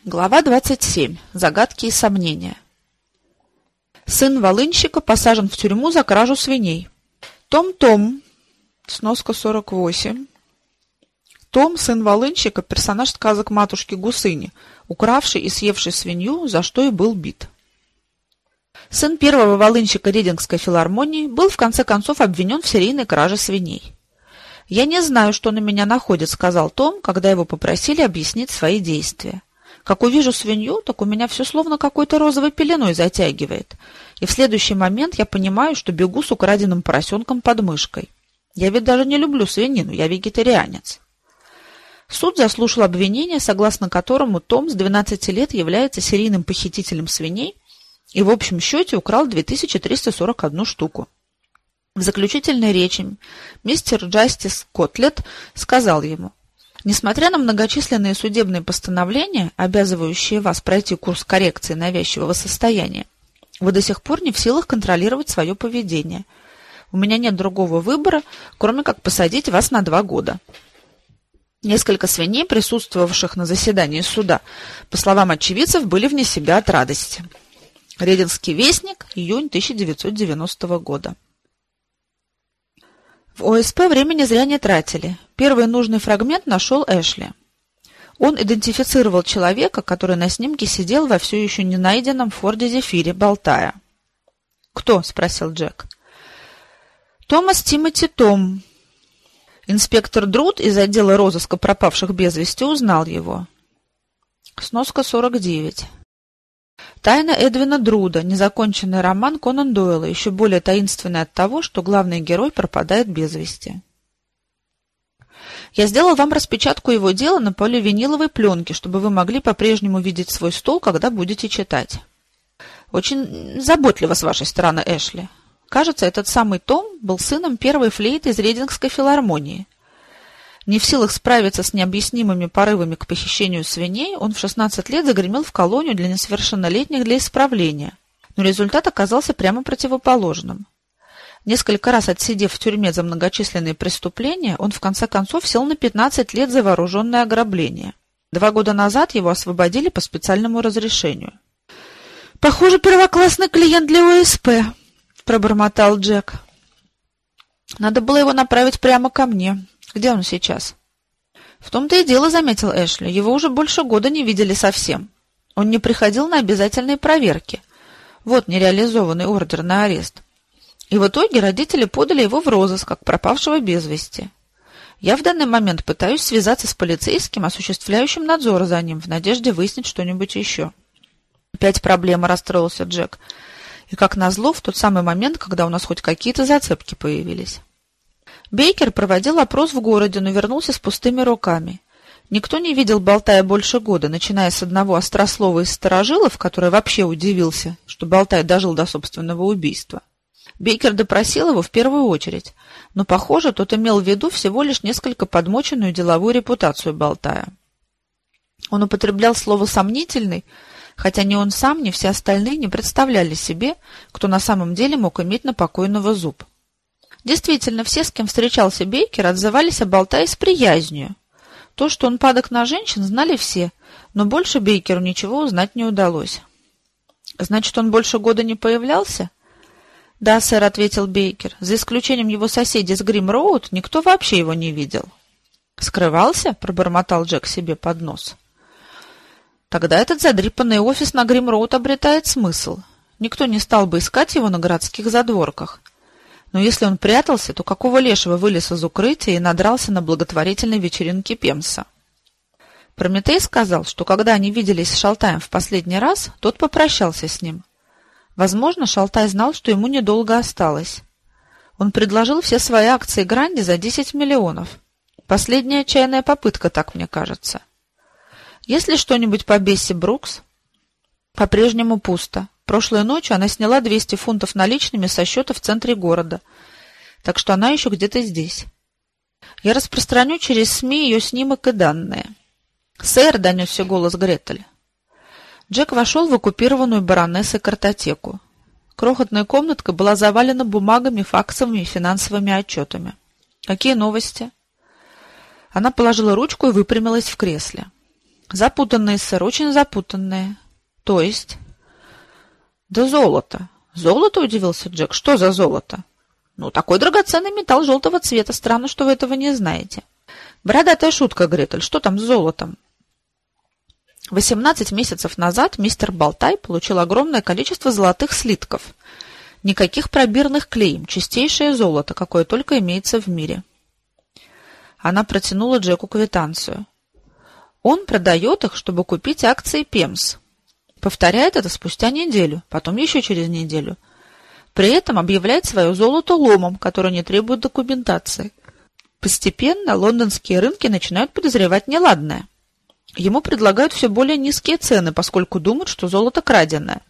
Глава 27. Загадки и сомнения. Сын волынщика посажен в тюрьму за кражу свиней. Том-Том. Сноска 48. Том, сын волынщика, персонаж сказок матушки Гусыни, укравший и съевший свинью, за что и был бит. Сын первого волынщика Ридингской филармонии был в конце концов обвинен в серийной краже свиней. «Я не знаю, что на меня находит», — сказал Том, когда его попросили объяснить свои действия. «Как увижу свинью, так у меня все словно какой-то розовой пеленой затягивает, и в следующий момент я понимаю, что бегу с украденным поросенком под мышкой. Я ведь даже не люблю свинину, я вегетарианец». Суд заслушал обвинение, согласно которому Том с 12 лет является серийным похитителем свиней и в общем счете украл 2341 штуку. В заключительной речи мистер Джастис Котлет сказал ему: «Несмотря на многочисленные судебные постановления, обязывающие вас пройти курс коррекции навязчивого состояния, вы до сих пор не в силах контролировать свое поведение. У меня нет другого выбора, кроме как посадить вас на 2 года». Несколько свиней, присутствовавших на заседании суда, по словам очевидцев, были вне себя от радости. Ридингский вестник, июнь 1990 года. В ОСП времени зря не тратили. Первый нужный фрагмент нашел Эшли. Он идентифицировал человека, который на снимке сидел во все еще не найденном Форде Зефире, болтая. «Кто?» — спросил Джек. «Томас Тимоти Том». Инспектор Друд из отдела розыска пропавших без вести узнал его. Сноска 49. «Тайна Эдвина Друда», незаконченный роман Конан Дойла, еще более таинственный от того, что главный герой пропадает без вести. «Я сделал вам распечатку его дела на поливиниловой пленке, чтобы вы могли по-прежнему видеть свой стол, когда будете читать». «Очень заботливо с вашей стороны, Эшли. Кажется, этот самый Том был сыном первой флейты из Ридингской филармонии. Не в силах справиться с необъяснимыми порывами к похищению свиней, он в 16 лет загремел в колонию для несовершеннолетних для исправления, но результат оказался прямо противоположным. Несколько раз отсидев в тюрьме за многочисленные преступления, он в конце концов сел на 15 лет за вооруженное ограбление. 2 года назад его освободили по специальному разрешению». «Похоже, первоклассный клиент для ОСП», — пробормотал Джек. «Надо было его направить прямо ко мне. Где он сейчас?» «В том-то и дело», — заметил Эшли. «Его уже больше года не видели совсем. Он не приходил на обязательные проверки. Вот нереализованный ордер на арест. И в итоге родители подали его в розыск, как пропавшего без вести. Я в данный момент пытаюсь связаться с полицейским, осуществляющим надзор за ним, в надежде выяснить что-нибудь еще». «Опять проблема», — расстроился Джек. «И как назло, в тот самый момент, когда у нас хоть какие-то зацепки появились». Бейкер проводил опрос в городе, но вернулся с пустыми руками. Никто не видел Болтая больше года, начиная с одного острослова из старожилов, который вообще удивился, что Болтай дожил до собственного убийства. Бейкер допросил его в первую очередь, но, похоже, тот имел в виду всего лишь несколько подмоченную деловую репутацию Болтая. Он употреблял слово «сомнительный», хотя ни он сам, ни все остальные не представляли себе, кто на самом деле мог иметь на покойного зуб. Действительно, все, с кем встречался Бейкер, отзывались о Болтае с приязнью. То, что он падок на женщин, знали все, но больше Бейкеру ничего узнать не удалось. «Значит, он больше года не появлялся?» «Да, сэр», — ответил Бейкер. «За исключением его соседей с Грим-Роуд, никто вообще его не видел». «Скрывался?» — пробормотал Джек себе под нос. «Тогда этот задрипанный офис на Грим-Роуд обретает смысл. Никто не стал бы искать его на городских задворках. Но если он прятался, то какого лешего вылез из укрытия и надрался на благотворительной вечеринке Пемса?» Прометей сказал, что когда они виделись с Шалтаем в последний раз, тот попрощался с ним. Возможно, Шалтай знал, что ему недолго осталось. Он предложил все свои акции Гранди за 10 миллионов. Последняя отчаянная попытка, так мне кажется. Есть ли что-нибудь по Бесси Брукс? По-прежнему пусто. Прошлой ночью она сняла 200 фунтов наличными со счета в центре города, так что она еще где-то здесь. Я распространю через СМИ ее снимок и данные. «Сэр», — донесся голос Гретель. Джек вошел в оккупированную баронессой картотеку. Крохотная комнатка была завалена бумагами, факсовыми и финансовыми отчетами. «Какие новости?» Она положила ручку и выпрямилась в кресле. Запутанные, сэр, очень запутанные. То есть? Да золото. Золото, удивился Джек. Что за золото? Ну, такой драгоценный металл желтого цвета. Странно, что вы этого не знаете. Бородатая шутка, Гретель. Что там с золотом? 18 месяцев назад мистер Болтай получил огромное количество золотых слитков. Никаких пробирных клейм, чистейшее золото, какое только имеется в мире. Она протянула Джеку квитанцию. Он продает их, чтобы купить акции ПЕМС. Повторяет это спустя неделю, потом еще через неделю. При этом объявляет свое золото ломом, который не требует документации. Постепенно лондонские рынки начинают подозревать неладное. Ему предлагают все более низкие цены, поскольку думают, что золото краденое.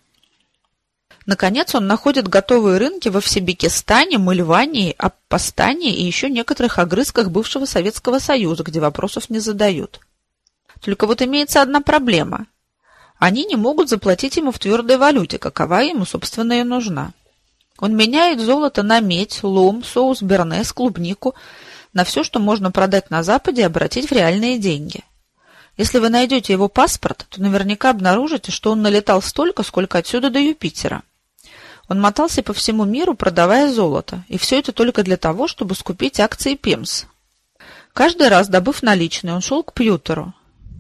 Наконец он находит готовые рынки во Всебекистане, Мальвании, Аппастане и еще некоторых огрызках бывшего Советского Союза, где вопросов не задают. Только вот имеется одна проблема. Они не могут заплатить ему в твердой валюте, какова ему, собственно, и нужна. Он меняет золото на медь, лом, соус бернес, клубнику, на все, что можно продать на Западе и обратить в реальные деньги. Если вы найдете его паспорт, то наверняка обнаружите, что он налетал столько, сколько отсюда до Юпитера. Он мотался по всему миру, продавая золото, и все это только для того, чтобы скупить акции ПЕМС. Каждый раз, добыв наличные, он шел к Пьютеру.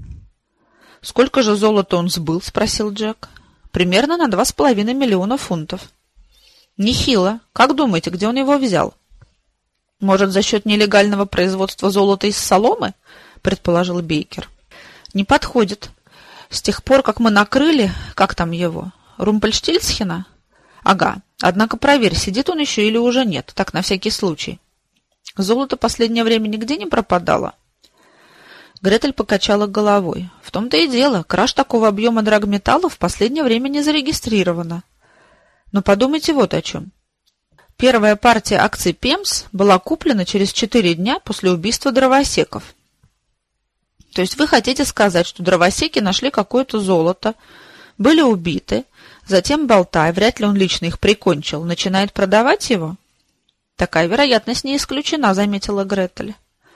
«Сколько же золота он сбыл?» — спросил Джек. «Примерно на 2,5 миллиона фунтов». «Нехило. Как думаете, где он его взял?» «Может, за счет нелегального производства золота из соломы?» — предположил Бейкер. «Не подходит. С тех пор, как мы накрыли... Как там его? Румпельштильцхена?» «Ага. Однако проверь, сидит он еще или уже нет. Так, на всякий случай. Золото последнее время нигде не пропадало?» Гретель покачала головой. «В том-то и дело. Краж такого объема драгметалла в последнее время не зарегистрировано. Но подумайте вот о чем. Первая партия акций ПЕМС была куплена через 4 дня после убийства дровосеков. То есть вы хотите сказать, что дровосеки нашли какое-то золото, были убиты, затем Болтай, вряд ли он лично их прикончил, начинает продавать его?» «Такая вероятность не исключена», — заметила Гретель.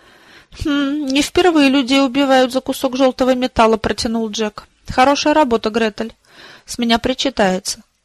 «Не впервые людей убивают за кусок желтого металла», — протянул Джек. «Хорошая работа, Гретель. С меня причитается.